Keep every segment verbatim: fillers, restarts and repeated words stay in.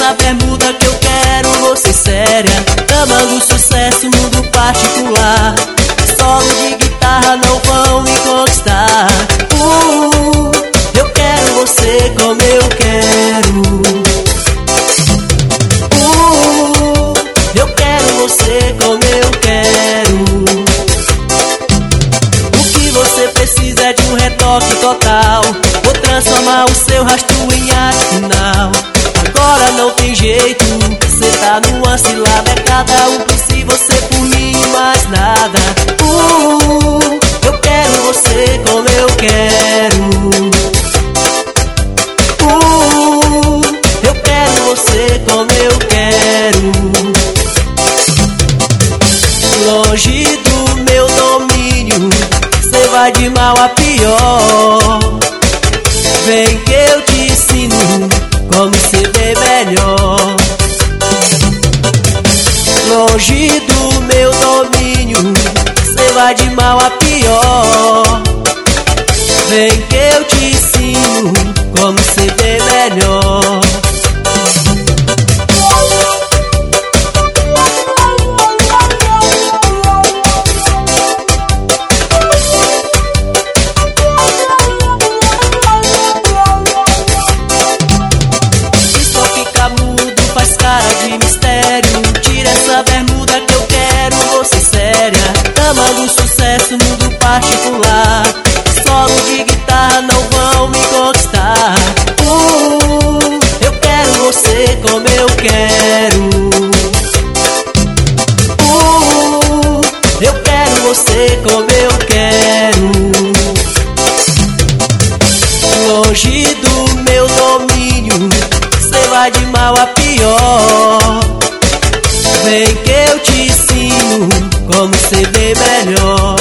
essa bermuda que eu quero você séria. Dama do sucesso, mundo particular. Solo de guitarra não vão me conquistar. uh, Eu quero você como eu quero. uh, Eu quero você como eu quero. O que você precisa é de um retoque total. Vou transformar o seu rastro em arte final. Agora não tem jeito, cê tá numa cilada. É cada um por si, você por mim e mais nada. uh, Eu quero você como eu quero. uh, Eu quero você como eu quero. Longe do meu domínio, cê vai de mal a pior. Vem que eu te ensino como ser bem melhor. Longe do meu domínio, cê vai de mal a pior. Vem que eu te ensino como ser bem melhor. De mistério, tira essa bermuda que eu quero você séria. Dama do sucesso, mundo particular. Solo de guitarra não vão me conquistar. uh, Eu quero você como eu quero. uh, Eu quero você como eu quero. Longe do meu domínio, cê vai de mal a pior. Vem que eu te ensino como ser bem melhor.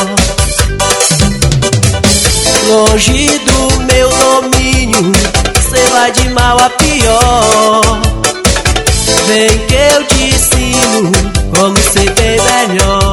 Longe do meu domínio, cê vai de mal a pior. Vem que eu te ensino como ser bem melhor.